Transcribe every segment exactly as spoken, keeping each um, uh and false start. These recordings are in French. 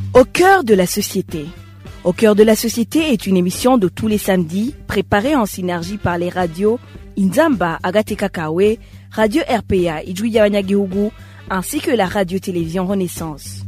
Au cœur de la société. Au cœur de la société est une émission de tous les samedis, préparée en synergie par les radios Inzamba, Agateka Kawe, Radio R P A, Ijwi Yabanyagihugu, ainsi que la radio-télévision Renaissance.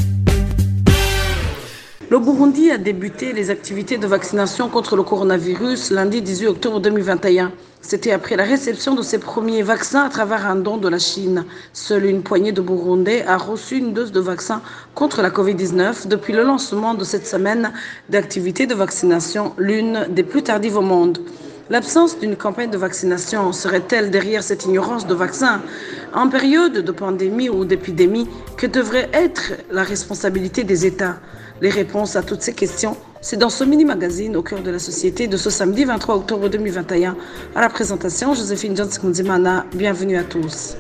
Le Burundi a débuté les activités de vaccination contre le coronavirus lundi dix-huit octobre deux mille vingt et un. C'était après la réception de ses premiers vaccins à travers un don de la Chine. Seule une poignée de Burundais a reçu une dose de vaccin contre la covid dix-neuf depuis le lancement de cette semaine d'activités de vaccination, l'une des plus tardives au monde. L'absence d'une campagne de vaccination serait-elle derrière cette ignorance de vaccins? En période de pandémie ou d'épidémie, que devrait être la responsabilité des États? Les réponses à toutes ces questions, c'est dans ce mini-magazine au cœur de la société de ce samedi vingt-trois octobre deux mille vingt et un. À la présentation, Joséphine Johnson-Kunzimana. Bienvenue à tous.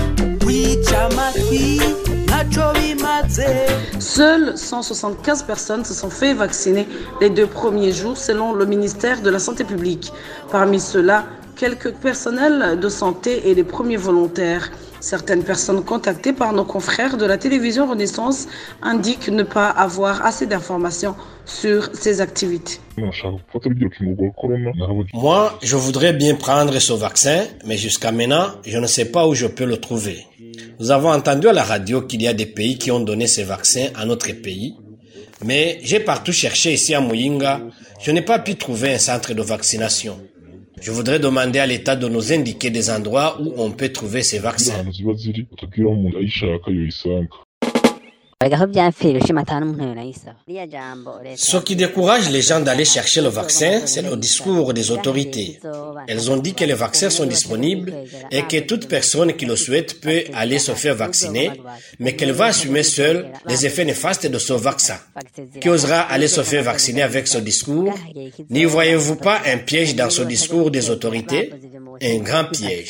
Seules cent soixante-quinze personnes se sont fait vacciner les deux premiers jours selon le ministère de la Santé publique. Parmi ceux-là, quelques personnels de santé et les premiers volontaires. Certaines personnes contactées par nos confrères de la télévision Renaissance indiquent ne pas avoir assez d'informations sur ces activités. Moi, je voudrais bien prendre ce vaccin, mais jusqu'à maintenant, je ne sais pas où je peux le trouver. Nous avons entendu à la radio qu'il y a des pays qui ont donné ces vaccins à notre pays, mais j'ai partout cherché ici à Muyinga, je n'ai pas pu trouver un centre de vaccination. Je voudrais demander à l'État de nous indiquer des endroits où on peut trouver ces vaccins. Ce qui décourage les gens d'aller chercher le vaccin, c'est le discours des autorités. Elles ont dit que les vaccins sont disponibles et que toute personne qui le souhaite peut aller se faire vacciner, mais qu'elle va assumer seule les effets néfastes de ce vaccin. Qui osera aller se faire vacciner avec ce discours? N'y voyez-vous pas un piège dans ce discours des autorités? Un grand piège.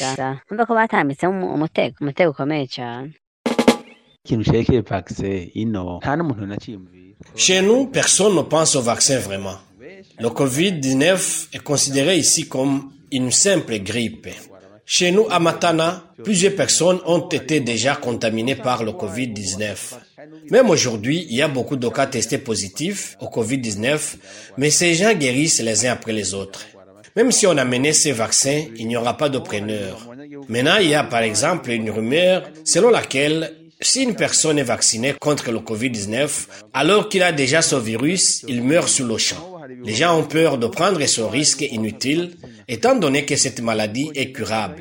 Chez nous, personne ne pense au vaccin vraiment. Le covid dix-neuf est considéré ici comme une simple grippe. Chez nous, à Matana, plusieurs personnes ont été déjà contaminées par le covid dix-neuf. Même aujourd'hui, il y a beaucoup de cas testés positifs au covid dix-neuf, mais ces gens guérissent les uns après les autres. Même si on a mené ces vaccins, il n'y aura pas de preneur. Maintenant, il y a par exemple une rumeur selon laquelle si une personne est vaccinée contre le covid dix-neuf, alors qu'il a déjà ce virus, il meurt sur le champ. Les gens ont peur de prendre ce risque inutile, étant donné que cette maladie est curable.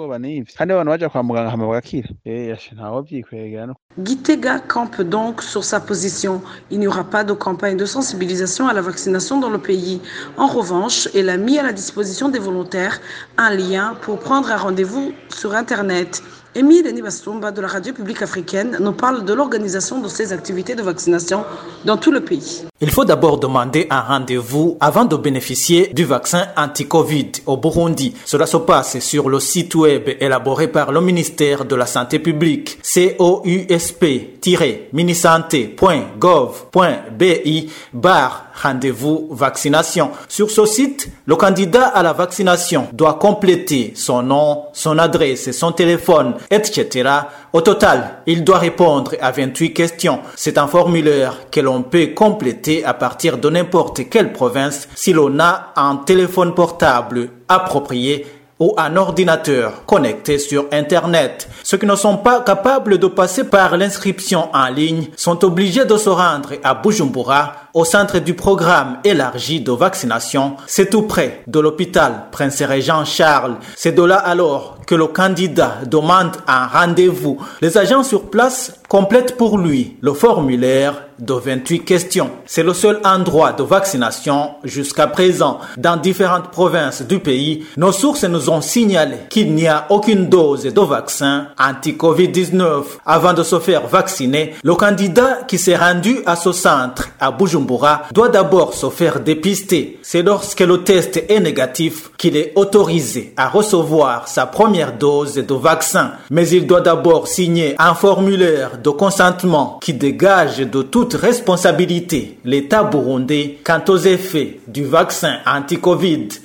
Gitega campe donc sur sa position. Il n'y aura pas de campagne de sensibilisation à la vaccination dans le pays. En revanche, il a mis à la disposition des volontaires un lien pour prendre un rendez-vous sur Internet. Émile Nibastumba de la radio publique africaine nous parle de l'organisation de ces activités de vaccination dans tout le pays. Il faut d'abord demander un rendez-vous avant de bénéficier du vaccin anti-Covid au Burundi. Cela se passe sur le site web élaboré par le ministère de la Santé publique cousp-minisanté point gov point bi barre rendez-vous vaccination. Sur ce site, le candidat à la vaccination doit compléter son nom, son adresse, son téléphone, et cetera. Au total, il doit répondre à vingt-huit questions. C'est un formulaire que l'on peut compléter à partir de n'importe quelle province si l'on a un téléphone portable approprié ou un ordinateur connecté sur Internet. Ceux qui ne sont pas capables de passer par l'inscription en ligne sont obligés de se rendre à Bujumbura, au centre du programme élargi de vaccination. C'est tout près de l'hôpital Prince-Régent Charles. C'est de là alors que le candidat demande un rendez-vous. Les agents sur place complètent pour lui le formulaire de vingt-huit questions. C'est le seul endroit de vaccination jusqu'à présent. Dans différentes provinces du pays, nos sources nous ont signalé qu'il n'y a aucune dose de vaccin anti-covid dix-neuf. Avant de se faire vacciner, le candidat qui s'est rendu à ce centre à Bujumbura doit d'abord se faire dépister. C'est lorsque le test est négatif qu'il est autorisé à recevoir sa première dose de vaccin. Mais il doit d'abord signer un formulaire de consentement qui dégage de toute responsabilité l'État burundais quant aux effets du vaccin anti-Covid.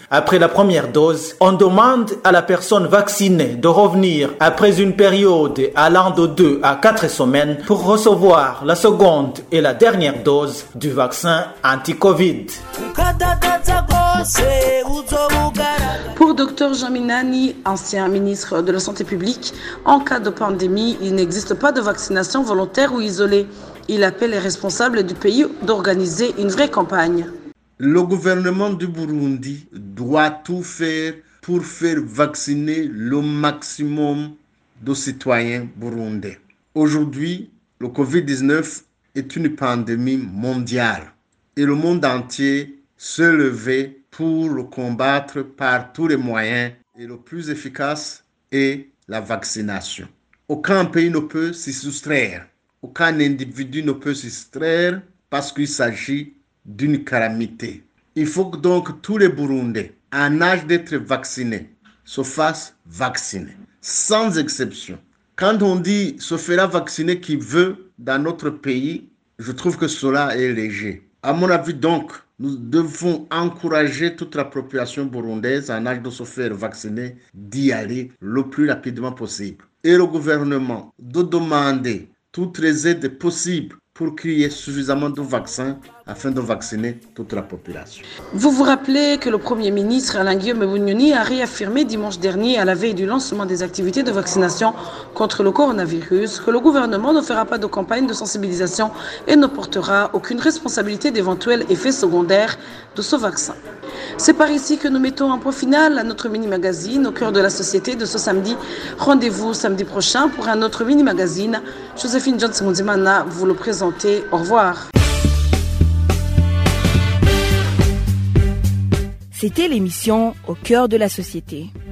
après la première dose, on demande à la personne vaccinée de revenir après une période allant de deux à quatre semaines pour recevoir la seconde et la dernière dose du vaccin anti-Covid. Pour Dr Jean Minani, ancien ministre de la Santé publique, en cas de pandémie, il n'existe pas de vaccination volontaire ou isolée. Il appelle les responsables du pays d'organiser une vraie campagne. Le gouvernement du Burundi doit tout faire pour faire vacciner le maximum de citoyens burundais. Aujourd'hui, le covid dix-neuf est une pandémie mondiale et le monde entier s'est levé pour le combattre par tous les moyens et le plus efficace est la vaccination. Aucun pays ne peut s'y soustraire, aucun individu ne peut s'y soustraire parce qu'il s'agit d'une calamité. Il faut que donc tous les Burundais en âge d'être vaccinés se fassent vacciner, sans exception. Quand on dit se fera vacciner qui veut dans notre pays, je trouve que cela est léger. À mon avis donc, nous devons encourager toute la population burundaise en âge de se faire vacciner d'y aller le plus rapidement possible. Et le gouvernement de demander toutes les aides possibles pour qu'il y ait suffisamment de vaccins afin de vacciner toute la population. Vous vous rappelez que le Premier ministre Alain Guillaume Bunyoni a réaffirmé dimanche dernier, à la veille du lancement des activités de vaccination contre le coronavirus, que le gouvernement ne fera pas de campagne de sensibilisation et ne portera aucune responsabilité d'éventuels effets secondaires de ce vaccin. C'est par ici que nous mettons un point final à notre mini-magazine au cœur de la société de ce samedi. Rendez-vous samedi prochain pour un autre mini-magazine. Joséphine Johnson-Mondimana vous le présenter. Au revoir. C'était l'émission Au cœur de la société.